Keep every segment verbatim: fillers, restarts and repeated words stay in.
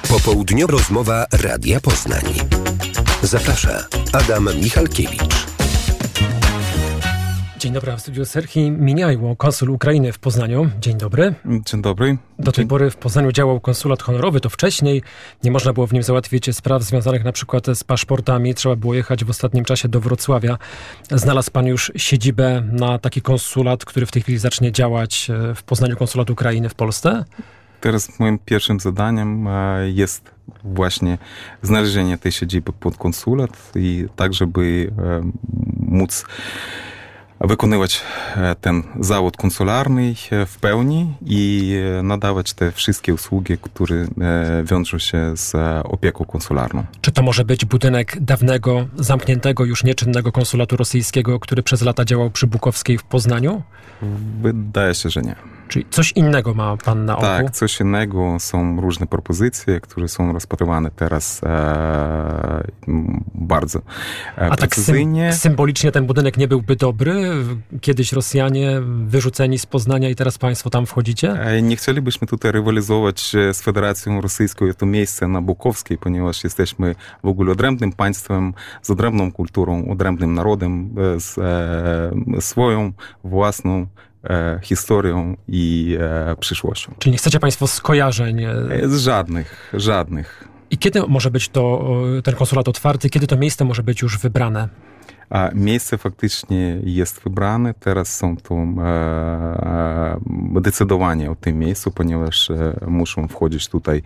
Popołudniowa rozmowa Radia Poznań. Zaprasza Adam Michalkiewicz. Dzień dobry, w studiu Serhii Miniajło, konsul Ukrainy w Poznaniu. Dzień dobry. Dzień dobry. Do tej pory w Poznaniu działał konsulat honorowy, to wcześniej nie można było w nim załatwić spraw związanych na przykład z paszportami. Trzeba było jechać w ostatnim czasie do Wrocławia. Znalazł pan już siedzibę na taki konsulat, który w tej chwili zacznie działać w Poznaniu, konsulat Ukrainy w Polsce? Teraz moim pierwszym zadaniem jest właśnie znalezienie tej siedziby pod konsulat i tak, żeby móc wykonywać ten zawód konsularny w pełni i nadawać te wszystkie usługi, które wiążą się z opieką konsularną. Czy to może być budynek dawnego, zamkniętego, już nieczynnego konsulatu rosyjskiego, który przez lata działał przy Bukowskiej w Poznaniu? Wydaje się, że nie. Czyli coś innego ma pan na oku? Tak, coś innego. Są różne propozycje, które są rozpatrywane teraz e, bardzo e, A precyzyjnie. Tak sym- symbolicznie ten budynek nie byłby dobry? Kiedyś Rosjanie wyrzuceni z Poznania i teraz państwo tam wchodzicie? E, nie chcielibyśmy tutaj rywalizować z Federacją Rosyjską to miejsce na Bukowskiej, ponieważ jesteśmy w ogóle odrębnym państwem, z odrębną kulturą, odrębnym narodem, z e, swoją własną E, historią i e, przyszłością. Czyli nie chcecie państwo skojarzeń? E... Z żadnych, żadnych. I kiedy może być to, ten konsulat otwarty? Kiedy to miejsce może być już wybrane? A miejsce faktycznie jest wybrane. Teraz są to e, decydowanie o tym miejscu, ponieważ e, muszą wchodzić tutaj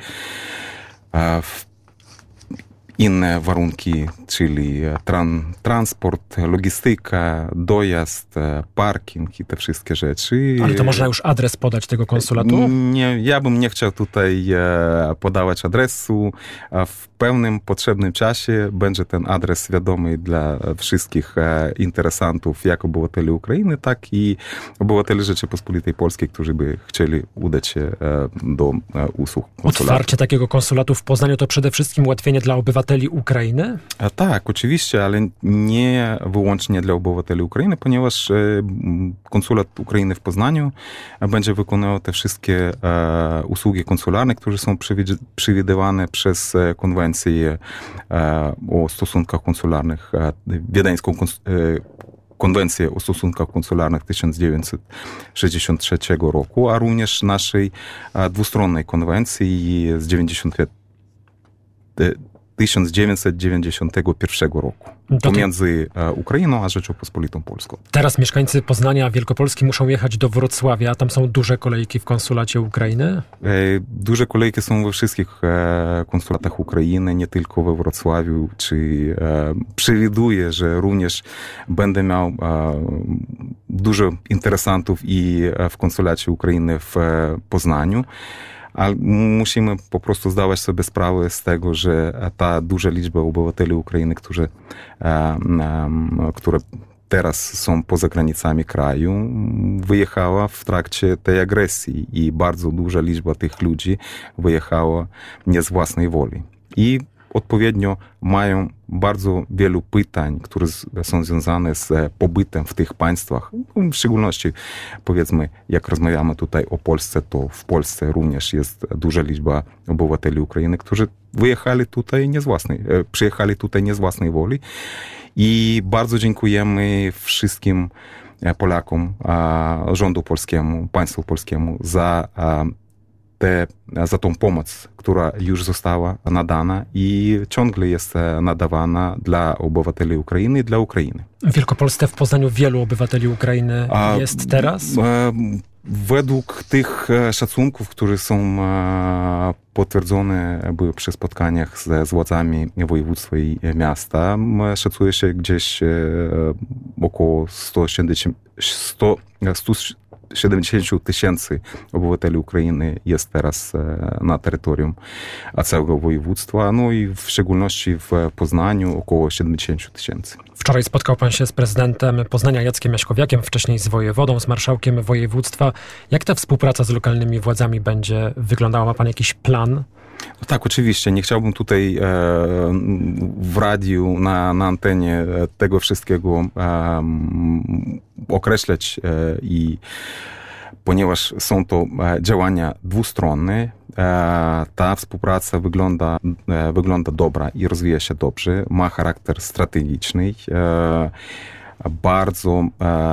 e, w inne warunki, czyli tran, transport, logistyka, dojazd, parking i te wszystkie rzeczy. Ale to można już adres podać tego konsulatu? Nie, ja bym nie chciał tutaj podawać adresu. W pełnym, potrzebnym czasie będzie ten adres wiadomy dla wszystkich interesantów, jak obywateli Ukrainy, tak i obywateli Rzeczypospolitej Polskiej, którzy by chcieli udać się do usług konsulatu. Otwarcie takiego konsulatu w Poznaniu to przede wszystkim ułatwienie dla obywateli Ukrainy? A tak, oczywiście, ale nie wyłącznie dla obywateli Ukrainy, ponieważ konsulat Ukrainy w Poznaniu będzie wykonywał te wszystkie e, usługi konsularne, które są przewidywane przez konwencję e, o stosunkach konsularnych, e, wiedeńską kons- e, Konwencję o stosunkach konsularnych tysiąc dziewięćset sześćdziesiątego trzeciego roku, a również naszej e, dwustronnej konwencji z tysiąc dziewięćset dziewięćdziesiątego pierwszego roku pomiędzy Ukrainą a Rzecząpospolitą Polską. Teraz mieszkańcy Poznania, Wielkopolski muszą jechać do Wrocławia. Tam są duże kolejki w konsulacie Ukrainy? Duże kolejki są we wszystkich konsulatach Ukrainy, nie tylko we Wrocławiu. Czy przewiduję, że również będę miał dużo interesantów i w konsulacie Ukrainy w Poznaniu. Ale musimy po prostu zdawać sobie sprawę z tego, że ta duża liczba obywateli Ukrainy, którzy, które teraz są poza granicami kraju, wyjechała w trakcie tej agresji i bardzo duża liczba tych ludzi wyjechała nie z własnej woli. I odpowiednio mają bardzo wielu pytań, które są związane z pobytem w tych państwach. W szczególności, powiedzmy, jak rozmawiamy tutaj o Polsce, to w Polsce również jest duża liczba obywateli Ukrainy, którzy wyjechali tutaj nie z własnej, przyjechali tutaj nie z własnej woli. I bardzo dziękujemy wszystkim Polakom, rządu polskiemu, państwu polskiemu za Te, za tą pomoc, która już została nadana i ciągle jest nadawana dla obywateli Ukrainy i dla Ukrainy. W Wielkopolsce, w Poznaniu wielu obywateli Ukrainy a, jest teraz? A, według tych szacunków, które są potwierdzone były przy spotkaniach z, z władzami województwa i miasta, szacuje się gdzieś około sto siedemdziesiąt tysięcy obywateli Ukrainy jest teraz na terytorium całego województwa, no i w szczególności w Poznaniu około siedemdziesiąt tysięcy. Wczoraj spotkał pan się z prezydentem Poznania Jackiem Jaśkowiakiem, wcześniej z wojewodą, z marszałkiem województwa. Jak ta współpraca z lokalnymi władzami będzie wyglądała? Ma pan jakiś plan? No tak, oczywiście. Nie chciałbym tutaj e, w radiu, na, na antenie tego wszystkiego e, określać e, i ponieważ są to działania dwustronne, ta współpraca wygląda, wygląda dobra i rozwija się dobrze, ma charakter strategiczny, bardzo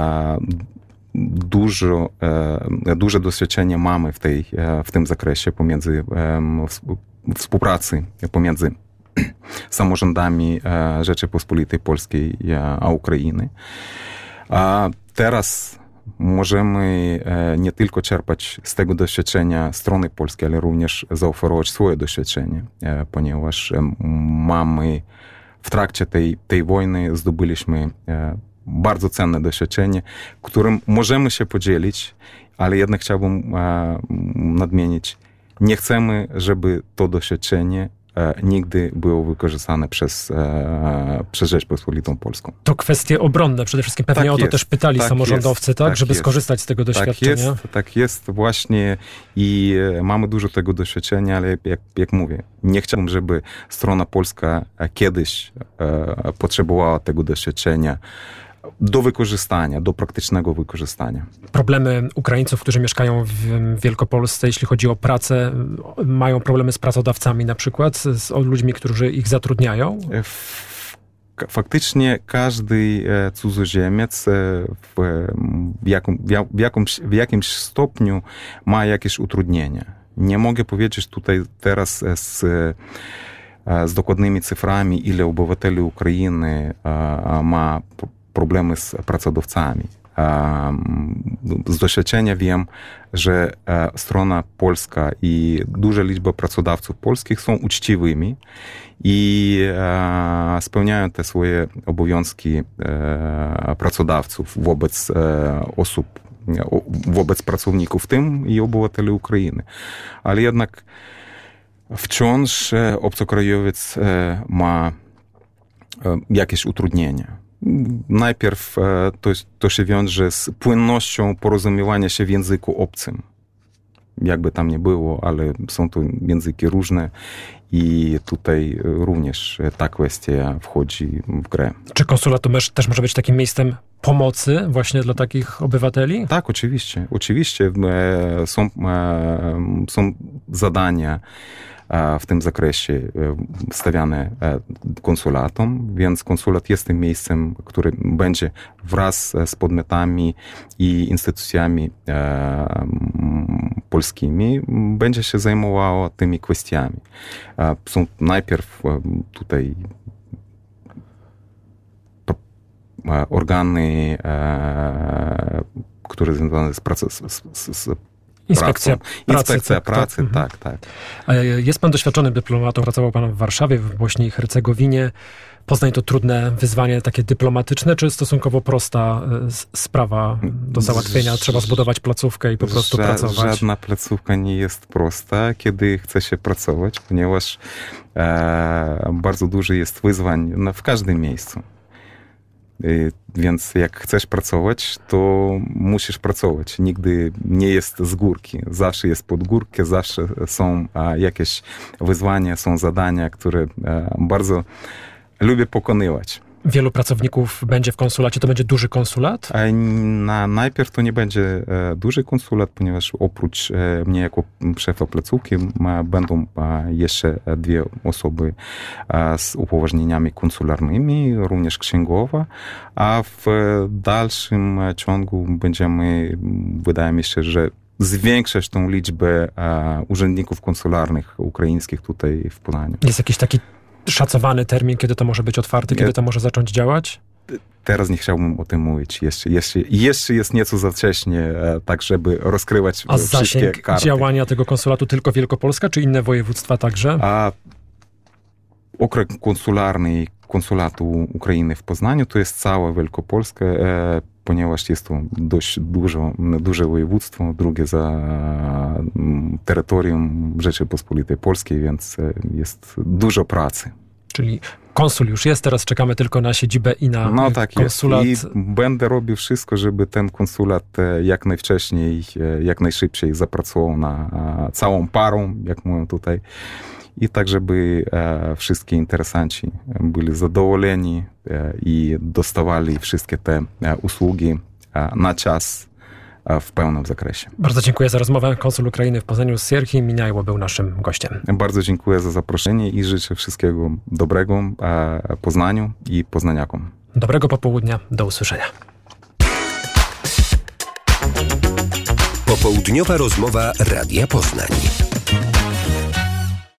dużo, duże doświadczenie mamy w, tej, w tym zakresie pomiędzy współpracy pomiędzy samorządami Rzeczypospolitej Polskiej a Ukrainy. A teraz możemy nie tylko czerpać z tego doświadczenia strony polskiej, ale również zaoferować swoje doświadczenie, ponieważ mamy w trakcie tej, tej wojny zdobyliśmy bardzo cenne doświadczenie, którym możemy się podzielić, ale jednak chciałbym nadmienić, nie chcemy, żeby to doświadczenie nigdy było wykorzystane przez, przez Rzeczpospolitą Polską. To kwestie obronne przede wszystkim. Pewnie tak o to jest, też pytali tak samorządowcy, jest, tak, tak żeby jest. skorzystać z tego doświadczenia. Tak jest, tak jest właśnie i mamy dużo tego doświadczenia, ale jak, jak mówię, nie chciałbym, żeby strona polska kiedyś e, potrzebowała tego doświadczenia do wykorzystania, do praktycznego wykorzystania. Problemy Ukraińców, którzy mieszkają w Wielkopolsce, jeśli chodzi o pracę, mają problemy z pracodawcami na przykład, z ludźmi, którzy ich zatrudniają? Faktycznie każdy cudzoziemiec w, jakim, w, jakimś, w jakimś stopniu ma jakieś utrudnienia. Nie mogę powiedzieć tutaj teraz z, z dokładnymi cyframi, ile obywateli Ukrainy ma problemy z pracodawcami. Z doświadczenia wiem, że strona polska i duża liczba pracodawców polskich są uczciwymi i spełniają te swoje obowiązki pracodawców wobec osób, wobec pracowników, w tym i obywateli Ukrainy. Ale jednak wciąż obcokrajowiec ma jakieś utrudnienia. Najpierw to, to się wiąże z płynnością porozumiewania się w języku obcym. Jakby tam nie było, ale są to języki różne i tutaj również ta kwestia wchodzi w grę. Czy konsulat to też może być takim miejscem pomocy właśnie dla takich obywateli? Tak, oczywiście. Oczywiście są, są zadania w tym zakresie stawiane konsulatom, więc konsulat jest tym miejscem, który będzie wraz z podmiotami i instytucjami polskimi będzie się zajmowało tymi kwestiami. Są najpierw tutaj organy, które związane z pracą, z, z, z Inspekcja pracą. pracy. Inspekcja tak, pracy, tak, tak, tak. Jest pan doświadczonym dyplomatą, pracował pan w Warszawie, w Bośni i Hercegowinie. Poznań to trudne wyzwanie takie dyplomatyczne, czy stosunkowo prosta sprawa do załatwienia? Trzeba zbudować placówkę i po prostu Ża- pracować? Żadna placówka nie jest prosta, kiedy chce się pracować, ponieważ e, bardzo dużo jest wyzwań no, w każdym miejscu. Więc jak chcesz pracować, to musisz pracować. Nigdy nie jest z górki. Zawsze jest pod górkę, zawsze są jakieś wyzwania, są zadania, które bardzo lubię pokonywać. Wielu pracowników będzie w konsulacie, to będzie duży konsulat? Na, najpierw to nie będzie duży konsulat, ponieważ oprócz mnie jako szefa placówki będą jeszcze dwie osoby z upoważnieniami konsularnymi, również księgowa, a w dalszym ciągu będziemy, wydaje mi się, że zwiększać tą liczbę urzędników konsularnych ukraińskich tutaj w Poznaniu. Jest jakiś taki szacowany termin, kiedy to może być otwarte, kiedy to może zacząć działać? Teraz nie chciałbym o tym mówić. Jeszcze, jeszcze, jeszcze jest nieco za wcześnie, tak żeby rozkrywać A wszystkie zasięg karty. działania tego konsulatu tylko Wielkopolska, czy inne województwa także? A okręg konsularny konsulatu Ukrainy w Poznaniu to jest cała Wielkopolska, e, ponieważ jest to dość dużo, duże województwo, drugie za terytorium Rzeczypospolitej Polskiej, więc jest dużo pracy. Czyli konsul już jest, teraz czekamy tylko na siedzibę i na no, tak konsulat. Jest. I będę robił wszystko, żeby ten konsulat jak najwcześniej, jak najszybciej zapracował na całą parą, jak mówią tutaj. I tak, żeby e, wszystkie interesanci byli zadowoleni e, i dostawali wszystkie te e, usługi e, na czas w pełnym zakresie. Bardzo dziękuję za rozmowę. Konsul Ukrainy w Poznaniu Sierhi Miniajło był naszym gościem. Bardzo dziękuję za zaproszenie i życzę wszystkiego dobrego Poznaniu i poznaniakom. Dobrego popołudnia. Do usłyszenia. Popołudniowa rozmowa Radia Poznań.